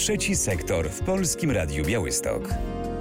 Trzeci sektor w Polskim Radiu Białystok.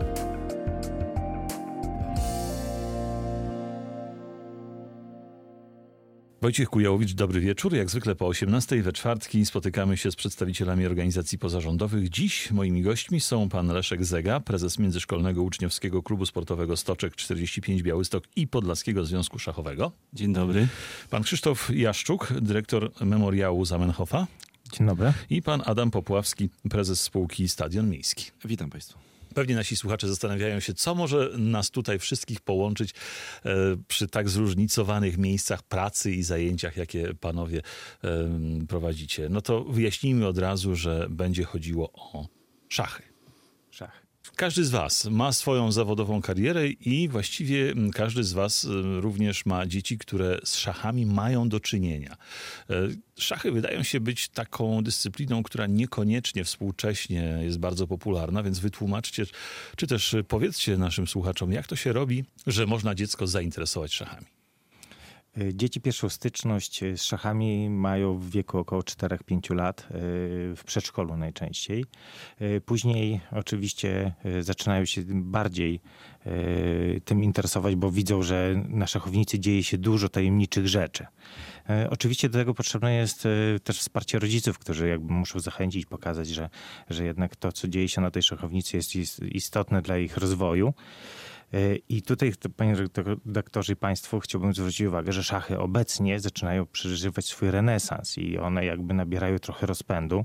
Wojciech Kujałowicz, dobry wieczór. Jak zwykle po 18:00 we czwartki spotykamy się z przedstawicielami organizacji pozarządowych. Dziś moimi gośćmi są pan Leszek Zega, prezes Międzyszkolnego Uczniowskiego Klubu Sportowego Stoczek 45 Białystok i Podlaskiego Związku Szachowego. Dzień dobry. Pan Krzysztof Jaszczuk, dyrektor Memoriału Zamenhofa. Dzień dobry. I pan Adam Popławski, prezes spółki Stadion Miejski. Witam Państwa. Pewnie nasi słuchacze zastanawiają się, co może nas tutaj wszystkich połączyć przy tak zróżnicowanych miejscach pracy i zajęciach, jakie panowie prowadzicie. No to wyjaśnijmy od razu, że będzie chodziło o szachy. Szachy. Każdy z was ma swoją zawodową karierę i właściwie każdy z was również ma dzieci, które z szachami mają do czynienia. Szachy wydają się być taką dyscypliną, która niekoniecznie współcześnie jest bardzo popularna, więc wytłumaczcie, czy też powiedzcie naszym słuchaczom, jak to się robi, że można dziecko zainteresować szachami. Dzieci pierwszą styczność z szachami mają w wieku około 4-5 lat, w przedszkolu najczęściej. Później oczywiście zaczynają się bardziej tym interesować, bo widzą, że na szachownicy dzieje się dużo tajemniczych rzeczy. Oczywiście do tego potrzebne jest też wsparcie rodziców, którzy jakby muszą zachęcić, pokazać, że jednak to, co dzieje się na tej szachownicy jest istotne dla ich rozwoju. I tutaj, panie redaktorze i państwu, chciałbym zwrócić uwagę, że szachy obecnie zaczynają przeżywać swój renesans i one jakby nabierają trochę rozpędu.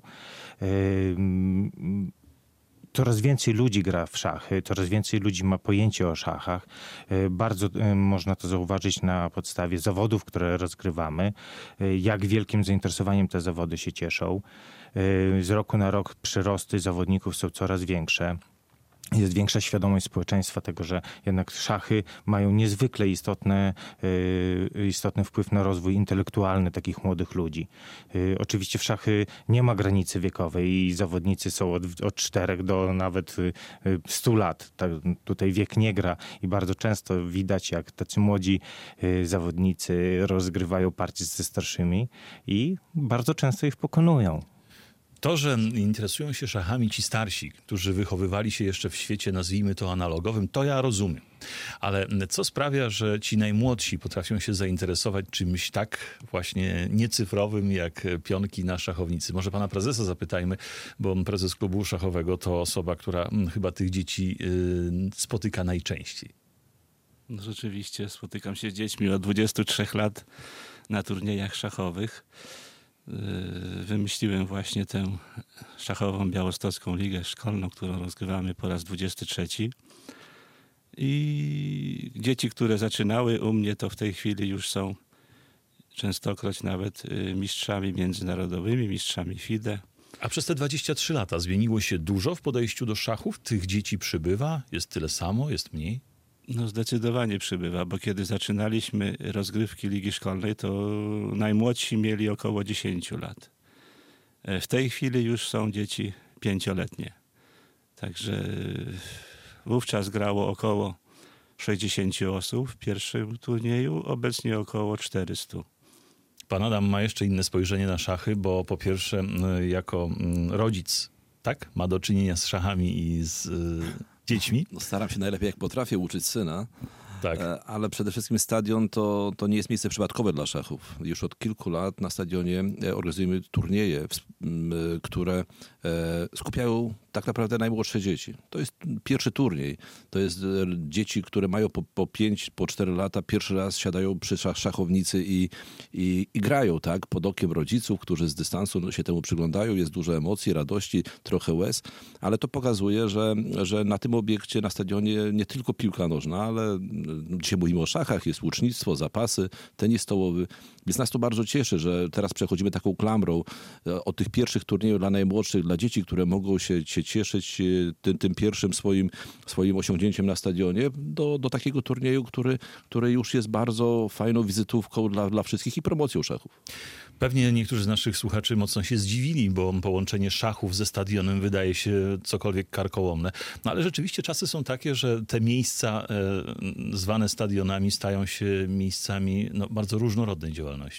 Coraz więcej ludzi gra w szachy, coraz więcej ludzi ma pojęcie o szachach. Bardzo można to zauważyć na podstawie zawodów, które rozgrywamy, jak wielkim zainteresowaniem te zawody się cieszą. Z roku na rok przyrosty zawodników są coraz większe. Jest większa świadomość społeczeństwa tego, że jednak szachy mają niezwykle istotny wpływ na rozwój intelektualny takich młodych ludzi. Oczywiście w szachy nie ma granicy wiekowej i zawodnicy są od 4 do nawet 100 lat. Tak, tutaj wiek nie gra i bardzo często widać, jak tacy młodzi zawodnicy rozgrywają partie ze starszymi i bardzo często ich pokonują. To, że interesują się szachami ci starsi, którzy wychowywali się jeszcze w świecie, nazwijmy to analogowym, to ja rozumiem. Ale co sprawia, że ci najmłodsi potrafią się zainteresować czymś tak właśnie niecyfrowym, jak pionki na szachownicy? Może pana prezesa zapytajmy, bo prezes klubu szachowego to osoba, która chyba tych dzieci spotyka najczęściej. No rzeczywiście, spotykam się z dziećmi od 23 lat na turniejach szachowych. Wymyśliłem właśnie tę szachową białostocką ligę szkolną, którą rozgrywamy po raz 23. I dzieci, które zaczynały u mnie, to w tej chwili już są częstokroć nawet mistrzami międzynarodowymi, mistrzami FIDE. A przez te 23 lata zmieniło się dużo w podejściu do szachów? Tych dzieci przybywa? Jest tyle samo? Jest mniej? No zdecydowanie przybywa, bo kiedy zaczynaliśmy rozgrywki Ligi Szkolnej, to najmłodsi mieli około 10 lat. W tej chwili już są dzieci 5-letnie. Także wówczas grało około 60 osób w pierwszym turnieju, obecnie około 400. Pan Adam ma jeszcze inne spojrzenie na szachy, bo po pierwsze jako rodzic, tak, ma do czynienia z szachami i z dziećmi. No, staram się najlepiej jak potrafię uczyć syna, tak. Ale przede wszystkim stadion to nie jest miejsce przypadkowe dla szachów. Już od kilku lat na stadionie organizujemy turnieje, które skupiają tak naprawdę najmłodsze dzieci. To jest pierwszy turniej. To jest dzieci, które mają po 5, po 4 lata, pierwszy raz siadają przy szachownicy i grają tak pod okiem rodziców, którzy z dystansu się temu przyglądają. Jest dużo emocji, radości, trochę łez, ale to pokazuje, że na tym obiekcie, na stadionie nie tylko piłka nożna, ale dzisiaj mówimy o szachach, jest łucznictwo, zapasy, tenis stołowy. Więc nas to bardzo cieszy, że teraz przechodzimy taką klamrą od tych pierwszych turniejów dla najmłodszych, dla dzieci, które mogą się cieszyć tym pierwszym swoim osiągnięciem na stadionie, do takiego turnieju, który już jest bardzo fajną wizytówką dla wszystkich i promocją szachów. Pewnie niektórzy z naszych słuchaczy mocno się zdziwili, bo połączenie szachów ze stadionem wydaje się cokolwiek karkołomne. No ale rzeczywiście czasy są takie, że te miejsca zwane stadionami stają się miejscami bardzo różnorodnej działalności.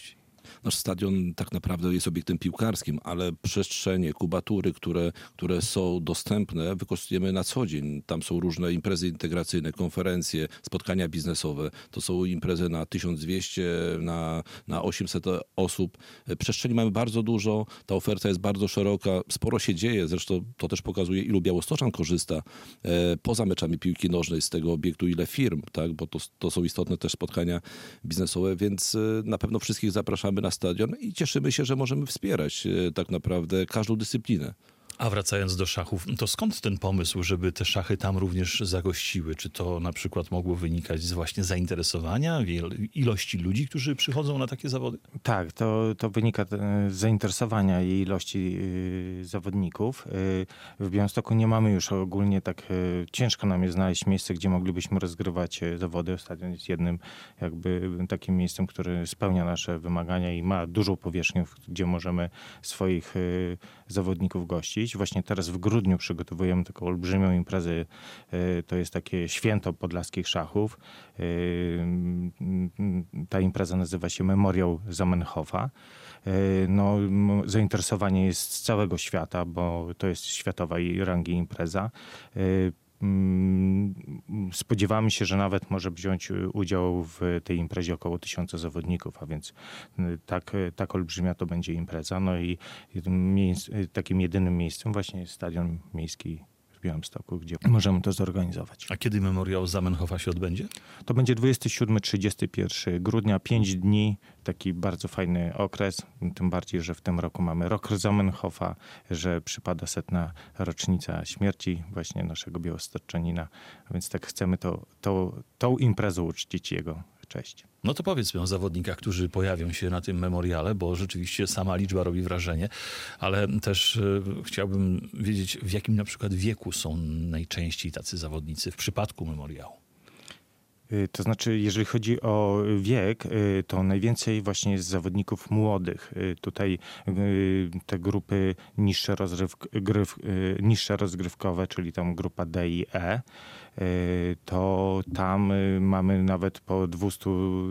Nasz stadion tak naprawdę jest obiektem piłkarskim, ale przestrzenie, kubatury, które są dostępne, wykorzystujemy na co dzień. Tam są różne imprezy integracyjne, konferencje, spotkania biznesowe. To są imprezy na 1200, na 800 osób. Przestrzeni mamy bardzo dużo, ta oferta jest bardzo szeroka, sporo się dzieje. Zresztą to też pokazuje, ilu białostoczan korzysta poza meczami piłki nożnej z tego obiektu, ile firm, tak? Bo to są istotne też spotkania biznesowe, więc na pewno wszystkich zapraszamy na stadion i cieszymy się, że możemy wspierać tak naprawdę każdą dyscyplinę. A wracając do szachów, to skąd ten pomysł, żeby te szachy tam również zagościły? Czy to na przykład mogło wynikać z właśnie zainteresowania, ilości ludzi, którzy przychodzą na takie zawody? Tak, to wynika z zainteresowania i ilości zawodników. W Białymstoku nie mamy już ogólnie tak, ciężko nam jest znaleźć miejsce, gdzie moglibyśmy rozgrywać zawody. Stadion jest jednym jakby takim miejscem, które spełnia nasze wymagania i ma dużą powierzchnię, gdzie możemy swoich zawodników gościć. Właśnie teraz w grudniu przygotowujemy taką olbrzymią imprezę. To jest takie święto podlaskich szachów. Ta impreza nazywa się Memoriał Zamenhofa. No, zainteresowanie jest z całego świata, bo to jest światowej rangi impreza. Spodziewamy się, że nawet może wziąć udział w tej imprezie około 1000 zawodników, a więc tak olbrzymia to będzie impreza. No i takim jedynym miejscem właśnie jest Stadion Miejski w Białymstoku, gdzie możemy to zorganizować. A kiedy Memoriał Zamenhofa się odbędzie? To będzie 27-31 grudnia, 5 dni, taki bardzo fajny okres, tym bardziej, że w tym roku mamy rok Zamenhofa, że przypada 100. rocznica śmierci właśnie naszego białostoczanina, a więc tak chcemy tą imprezą uczcić jego cześć. No to powiedzmy o zawodnikach, którzy pojawią się na tym memoriale, bo rzeczywiście sama liczba robi wrażenie, ale też chciałbym wiedzieć, w jakim na przykład wieku są najczęściej tacy zawodnicy w przypadku memoriału. To znaczy, jeżeli chodzi o wiek, to najwięcej właśnie jest zawodników młodych. Tutaj te grupy niższe rozgrywkowe, czyli tam grupa D i E, to tam mamy nawet po 200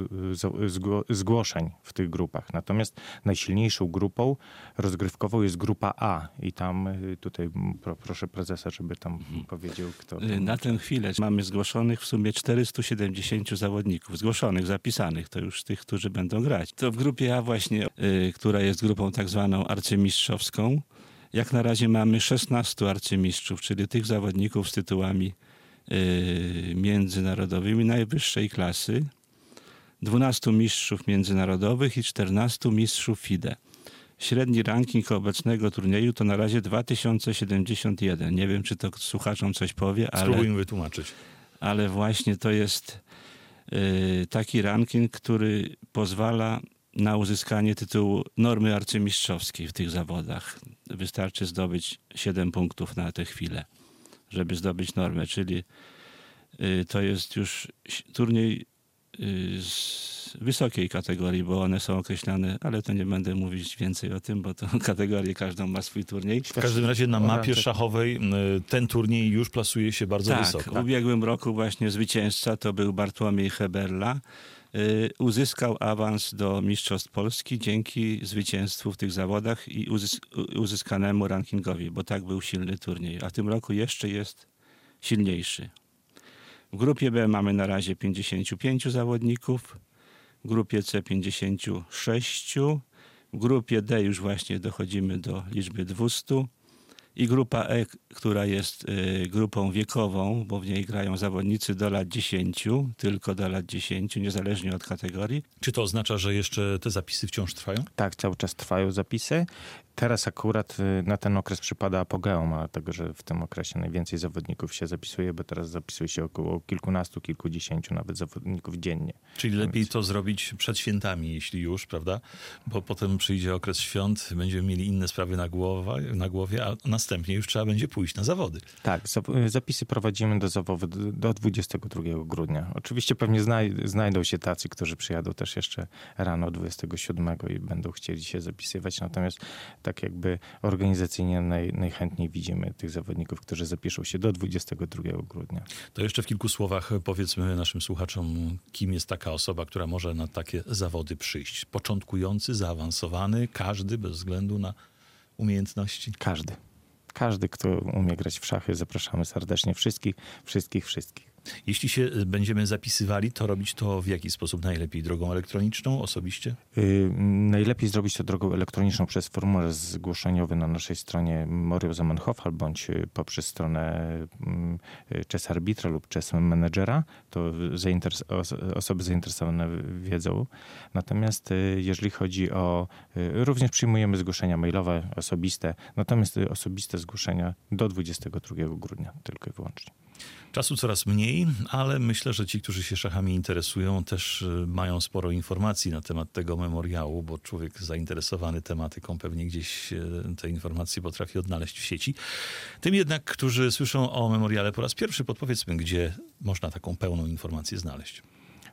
zgłoszeń w tych grupach. Natomiast najsilniejszą grupą rozgrywkową jest grupa A i tam tutaj proszę prezesa, żeby tam powiedział, kto... Na tę chwilę mamy zgłoszonych w sumie 470 zawodników. Zgłoszonych, zapisanych, to już tych, którzy będą grać. To w grupie A właśnie, która jest grupą tak zwaną arcymistrzowską, jak na razie mamy 16 arcymistrzów, czyli tych zawodników z tytułami międzynarodowymi najwyższej klasy, 12 mistrzów międzynarodowych i 14 mistrzów FIDE. Średni ranking obecnego turnieju to na razie 2071. Nie wiem, czy to słuchaczom coś powie, Spróbujmy wytłumaczyć. Ale właśnie to jest taki ranking, który pozwala na uzyskanie tytułu normy arcymistrzowskiej w tych zawodach. Wystarczy zdobyć 7 punktów na tę chwilę, żeby zdobyć normę, czyli to jest już turniej z wysokiej kategorii, bo one są określane, ale to nie będę mówić więcej o tym, bo to kategorię każdą ma swój turniej. W każdym razie na mapie szachowej ten turniej już plasuje się bardzo wysoko. Tak, w ubiegłym roku właśnie zwycięzca to był Bartłomiej Heberla. Uzyskał awans do Mistrzostw Polski dzięki zwycięstwu w tych zawodach i uzyskanemu rankingowi, bo tak był silny turniej, a w tym roku jeszcze jest silniejszy. W grupie B mamy na razie 55 zawodników, w grupie C 56, w grupie D już właśnie dochodzimy do liczby 200 i grupa E, która jest grupą wiekową, bo w niej grają zawodnicy do lat 10, tylko do lat 10, niezależnie od kategorii. Czy to oznacza, że jeszcze te zapisy wciąż trwają? Tak, cały czas trwają zapisy. Teraz akurat na ten okres przypada apogeum, dlatego że w tym okresie najwięcej zawodników się zapisuje, bo teraz zapisuje się około kilkunastu, kilkudziesięciu nawet zawodników dziennie. Czyli lepiej to zrobić przed świętami, jeśli już, prawda? Bo potem przyjdzie okres świąt, będziemy mieli inne sprawy na głowie, a na następnie już trzeba będzie pójść na zawody. Tak, zapisy prowadzimy do zawodów do 22 grudnia. Oczywiście pewnie znajdą się tacy, którzy przyjadą też jeszcze rano 27 i będą chcieli się zapisywać, natomiast tak jakby organizacyjnie najchętniej widzimy tych zawodników, którzy zapiszą się do 22 grudnia. To jeszcze w kilku słowach powiedzmy naszym słuchaczom, kim jest taka osoba, która może na takie zawody przyjść. Początkujący, zaawansowany, każdy bez względu na umiejętności? Każdy, kto umie grać w szachy, zapraszamy serdecznie. Wszystkich. Jeśli się będziemy zapisywali, to robić to w jaki sposób? Najlepiej drogą elektroniczną, osobiście? Najlepiej zrobić to drogą elektroniczną przez formularz zgłoszeniowy na naszej stronie Memoriał Zamenhofa bądź poprzez stronę Chess Arbitra lub Chess Managera. To osoby zainteresowane wiedzą. Natomiast jeżeli chodzi o... Również przyjmujemy zgłoszenia mailowe, osobiste. Natomiast osobiste zgłoszenia do 22 grudnia tylko i wyłącznie. Czasu coraz mniej, ale myślę, że ci, którzy się szachami interesują, też mają sporo informacji na temat tego memoriału, bo człowiek zainteresowany tematyką pewnie gdzieś te informacje potrafi odnaleźć w sieci. Tym jednak, którzy słyszą o memoriale po raz pierwszy, podpowiedzmy, gdzie można taką pełną informację znaleźć.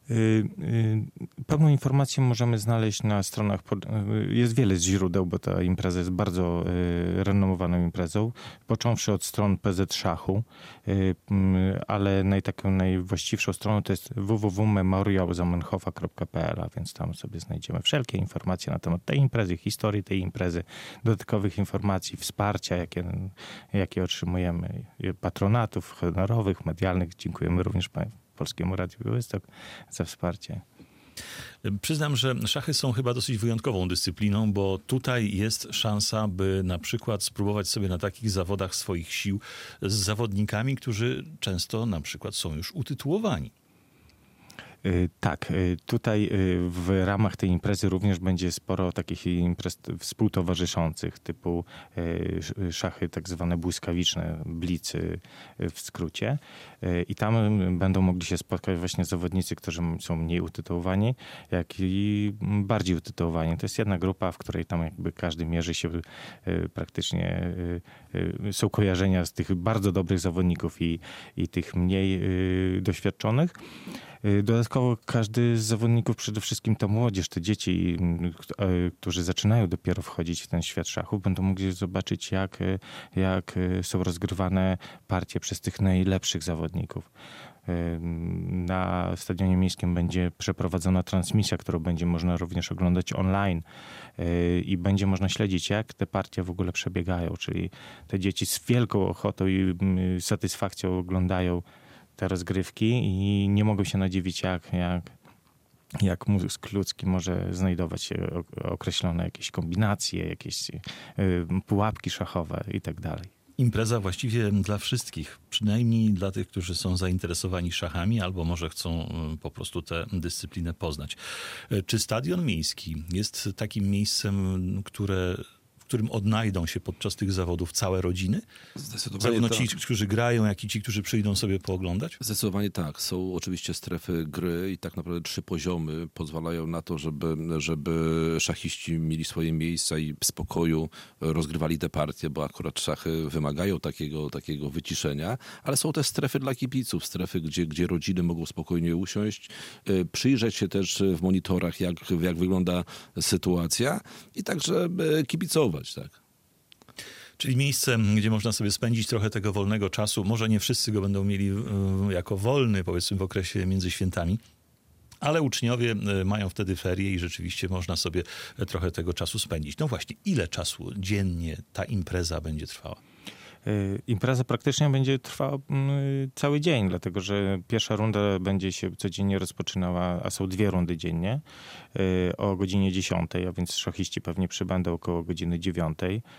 Pełną informację możemy znaleźć na stronach, jest wiele źródeł, bo ta impreza jest bardzo renomowaną imprezą, począwszy od stron PZ Szachu, ale taką najwłaściwszą stroną to jest www.memoriałzamenhofa.pl, a więc tam sobie znajdziemy wszelkie informacje na temat tej imprezy, historii tej imprezy, dodatkowych informacji, wsparcia, jakie otrzymujemy, patronatów honorowych, medialnych. Dziękujemy również Polskiemu Radiu Białystok za wsparcie. Przyznam, że szachy są chyba dosyć wyjątkową dyscypliną, bo tutaj jest szansa, by na przykład spróbować sobie na takich zawodach swoich sił z zawodnikami, którzy często na przykład są już utytułowani. Tak, tutaj w ramach tej imprezy również będzie sporo takich imprez współtowarzyszących, typu szachy tak zwane błyskawiczne, blicy w skrócie. I tam będą mogli się spotkać właśnie zawodnicy, którzy są mniej utytułowani, jak i bardziej utytułowani. To jest jedna grupa, w której tam jakby każdy mierzy się praktycznie, są kojarzenia z tych bardzo dobrych zawodników i tych mniej doświadczonych. Dodatkowo każdy z zawodników, przede wszystkim to młodzież, te dzieci, którzy zaczynają dopiero wchodzić w ten świat szachów, będą mogli zobaczyć, jak są rozgrywane partie przez tych najlepszych zawodników. Na Stadionie Miejskim będzie przeprowadzona transmisja, którą będzie można również oglądać online i będzie można śledzić, jak te partie w ogóle przebiegają, czyli te dzieci z wielką ochotą i satysfakcją oglądają te rozgrywki i nie mogą się nadziwić, jak mózg ludzki może znajdować się określone jakieś kombinacje, jakieś pułapki szachowe i tak dalej. Impreza właściwie dla wszystkich, przynajmniej dla tych, którzy są zainteresowani szachami albo może chcą po prostu tę dyscyplinę poznać. Czy Stadion Miejski jest takim miejscem, w którym odnajdą się podczas tych zawodów całe rodziny? Zarówno ci, którzy grają, jak i ci, którzy przyjdą sobie pooglądać? Zdecydowanie tak. Są oczywiście strefy gry i tak naprawdę 3 poziomy pozwalają na to, żeby szachiści mieli swoje miejsca i w spokoju rozgrywali te partie, bo akurat szachy wymagają takiego wyciszenia, ale są też strefy dla kibiców, strefy, gdzie rodziny mogą spokojnie usiąść, przyjrzeć się też w monitorach, jak wygląda sytuacja i także kibicować. Tak. Czyli miejsce, gdzie można sobie spędzić trochę tego wolnego czasu. Może nie wszyscy go będą mieli jako wolny, powiedzmy w okresie między świętami, ale uczniowie mają wtedy ferie i rzeczywiście można sobie trochę tego czasu spędzić. No właśnie, ile czasu dziennie ta impreza będzie trwała? Impreza praktycznie będzie trwała cały dzień, dlatego że pierwsza runda będzie się codziennie rozpoczynała, a są 2 rundy dziennie o godzinie 10, a więc szachiści pewnie przybędą około godziny 9.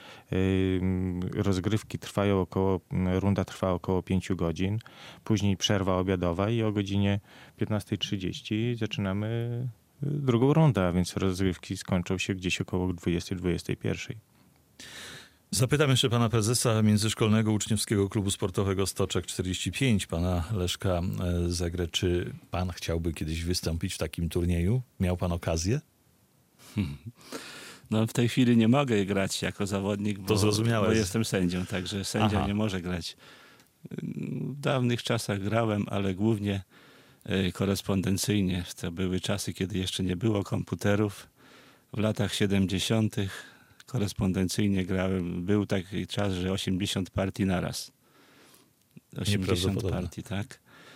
Rozgrywki runda trwa około 5 godzin, później przerwa obiadowa i o godzinie 15:30 zaczynamy drugą rundę, a więc rozgrywki skończą się gdzieś około 20-21. Zapytam jeszcze pana prezesa Międzyszkolnego Uczniowskiego Klubu Sportowego Stoczek 45, pana Leszka Zegrę. Czy pan chciałby kiedyś wystąpić w takim turnieju? Miał pan okazję? No w tej chwili nie mogę grać jako zawodnik, To zrozumiałe. bo jestem sędzią, także sędzia nie może grać. W dawnych czasach grałem, ale głównie korespondencyjnie. To były czasy, kiedy jeszcze nie było komputerów. W latach 70. korespondencyjnie grałem. Był taki czas, że 80 partii naraz. 80 partii, tak.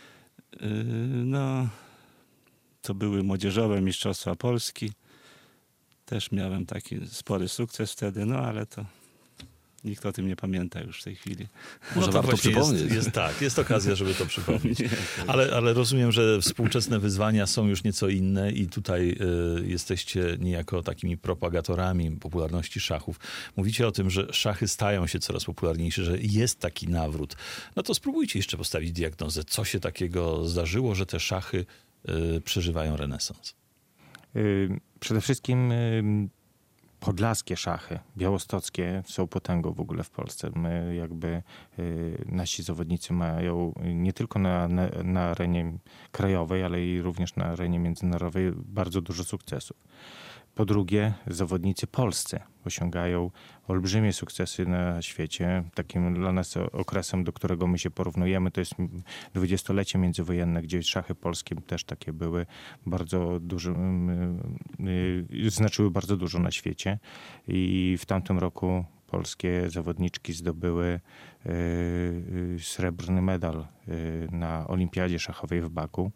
No, to były młodzieżowe mistrzostwa Polski. Też miałem taki spory sukces wtedy, no ale to nikt o tym nie pamięta już w tej chwili. Może to warto właśnie przypomnieć. jest okazja, żeby to przypomnieć. Ale rozumiem, że współczesne wyzwania są już nieco inne i tutaj jesteście niejako takimi propagatorami popularności szachów. Mówicie o tym, że szachy stają się coraz popularniejsze, że jest taki nawrót. No to spróbujcie jeszcze postawić diagnozę. Co się takiego zdarzyło, że te szachy przeżywają renesans? Przede wszystkim podlaskie szachy, białostockie są potęgą w ogóle w Polsce. My jakby nasi zawodnicy mają nie tylko na arenie krajowej, ale i również na arenie międzynarodowej bardzo dużo sukcesów. Po drugie, zawodnicy polscy osiągają olbrzymie sukcesy na świecie. Takim dla nas okresem, do którego my się porównujemy, to jest 20-lecie międzywojenne, gdzie szachy polskie też takie były bardzo duże, znaczyły bardzo dużo na świecie. I w tamtym roku polskie zawodniczki zdobyły srebrny medal na Olimpiadzie Szachowej w Baku.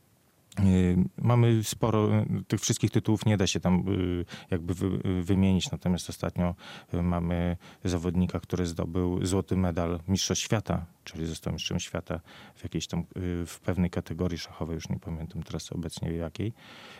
Mamy sporo, tych wszystkich tytułów nie da się tam jakby wymienić, natomiast ostatnio mamy zawodnika, który zdobył złoty medal Mistrzostw Świata, czyli został mistrzem świata w jakiejś tam, w pewnej kategorii szachowej, już nie pamiętam teraz obecnie jakiej.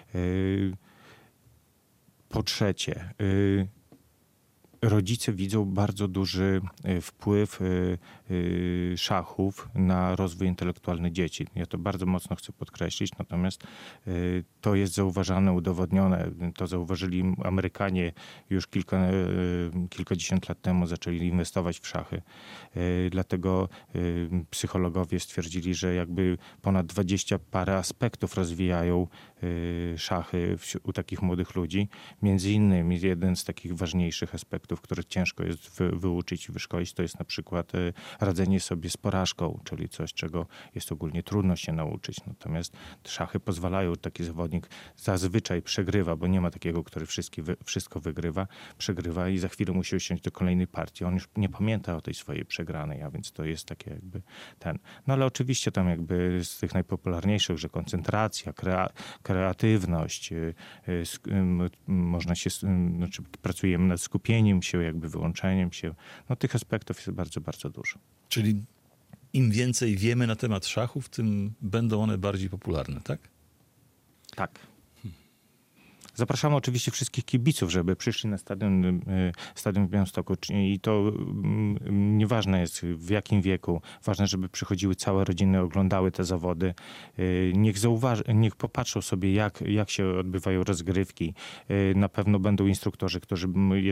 Po trzecie, rodzice widzą bardzo duży wpływ szachów na rozwój intelektualny dzieci. Ja to bardzo mocno chcę podkreślić, natomiast to jest zauważane, udowodnione. To zauważyli Amerykanie już kilkadziesiąt lat temu, zaczęli inwestować w szachy. Dlatego psychologowie stwierdzili, że jakby ponad 20 parę aspektów rozwijają szachy u takich młodych ludzi. Między innymi jeden z takich ważniejszych aspektów, który ciężko jest wyuczyć i wyszkolić, to jest na przykład radzenie sobie z porażką, czyli coś, czego jest ogólnie trudno się nauczyć. Natomiast szachy pozwalają, taki zawodnik zazwyczaj przegrywa, bo nie ma takiego, który wszystko wygrywa, przegrywa i za chwilę musi usiąść do kolejnej partii. On już nie pamięta o tej swojej przegranej, a więc to jest takie jakby ten. No ale oczywiście tam jakby z tych najpopularniejszych, że koncentracja, kreatywność, można się, znaczy pracujemy nad skupieniem się, jakby wyłączeniem się. No tych aspektów jest bardzo, bardzo dużo. Czyli im więcej wiemy na temat szachów, tym będą one bardziej popularne, tak? Tak. Zapraszamy oczywiście wszystkich kibiców, żeby przyszli na stadion w Białymstoku. I to nieważne jest w jakim wieku. Ważne, żeby przychodziły całe rodziny, oglądały te zawody. Niech popatrzą sobie, jak się odbywają rozgrywki. Na pewno będą instruktorzy, którzy,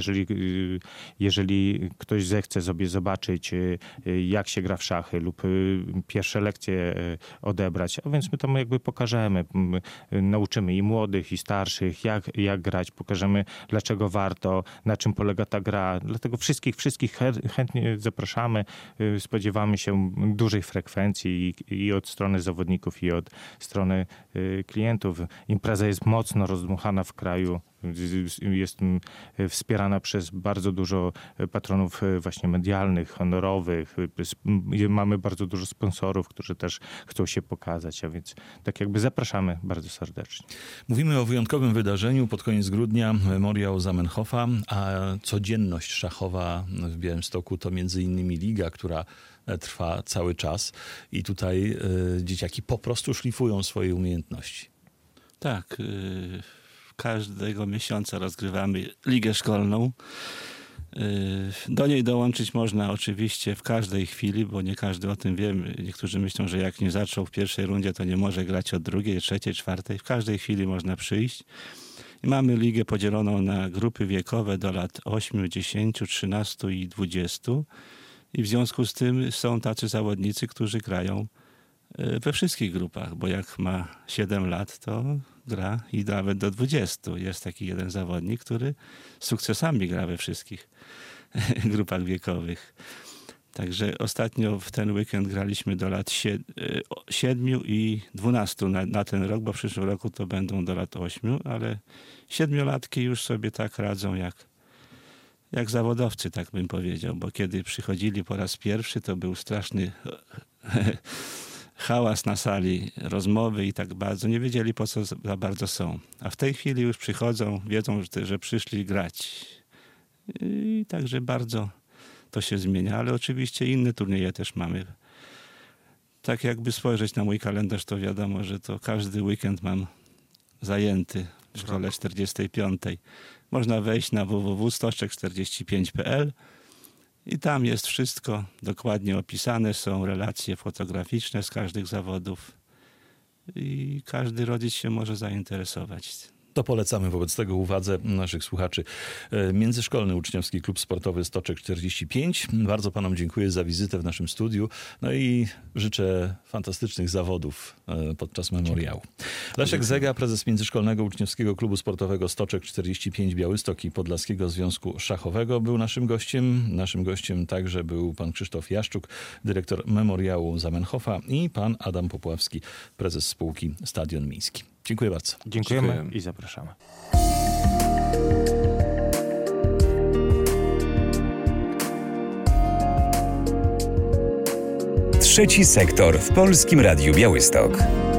jeżeli ktoś zechce sobie zobaczyć, jak się gra w szachy lub pierwsze lekcje odebrać, a więc my tam jakby pokażemy. Nauczymy i młodych, i starszych, jak grać, pokażemy, dlaczego warto, na czym polega ta gra. Dlatego wszystkich chętnie zapraszamy. Spodziewamy się dużej frekwencji i od strony zawodników, i od strony klientów. Impreza jest mocno rozdmuchana w kraju. Jest wspierana przez bardzo dużo patronów właśnie medialnych, honorowych. Mamy bardzo dużo sponsorów, którzy też chcą się pokazać, a więc tak jakby zapraszamy bardzo serdecznie. Mówimy o wyjątkowym wydarzeniu pod koniec grudnia, Memoriał Zamenhofa, a codzienność szachowa w Białymstoku to między innymi liga, która trwa cały czas i tutaj dzieciaki po prostu szlifują swoje umiejętności. Tak, każdego miesiąca rozgrywamy ligę szkolną. Do niej dołączyć można oczywiście w każdej chwili, bo nie każdy o tym wie. Niektórzy myślą, że jak nie zaczął w pierwszej rundzie, to nie może grać od drugiej, trzeciej, czwartej. W każdej chwili można przyjść. I mamy ligę podzieloną na grupy wiekowe do lat 8, 10, 13 i 20. I w związku z tym są tacy zawodnicy, którzy grają we wszystkich grupach, bo jak ma 7 lat, to gra i nawet do 20. Jest taki jeden zawodnik, który z sukcesami gra we wszystkich grupach wiekowych. Także ostatnio w ten weekend graliśmy do lat 7 i 12 na ten rok, bo w przyszłym roku to będą do lat 8, ale 7-latki już sobie tak radzą jak zawodowcy, tak bym powiedział, bo kiedy przychodzili po raz pierwszy, to był straszny hałas na sali, rozmowy i tak bardzo nie wiedzieli, po co za bardzo są. A w tej chwili już przychodzą, wiedzą, że przyszli grać. I także bardzo to się zmienia, ale oczywiście inne turnieje też mamy. Tak jakby spojrzeć na mój kalendarz, to wiadomo, że to każdy weekend mam zajęty w szkole 45. Można wejść na www.stoczek45.pl i tam jest wszystko dokładnie opisane. Są relacje fotograficzne z każdych zawodów i każdy rodzic się może zainteresować. To polecamy wobec tego uwadze naszych słuchaczy. Międzyszkolny Uczniowski Klub Sportowy Stoczek 45. Bardzo panom dziękuję za wizytę w naszym studiu. No i życzę fantastycznych zawodów podczas memoriału. Leszek Zega, prezes Międzyszkolnego Uczniowskiego Klubu Sportowego Stoczek 45 Białystok i Podlaskiego Związku Szachowego był naszym gościem. Naszym gościem także był pan Krzysztof Jaszczuk, dyrektor memoriału Zamenhofa i pan Adam Popławski, prezes spółki Stadion Miejski. Dziękuję bardzo. Dziękujemy i zapraszamy. Trzeci sektor w Polskim Radiu Białystok.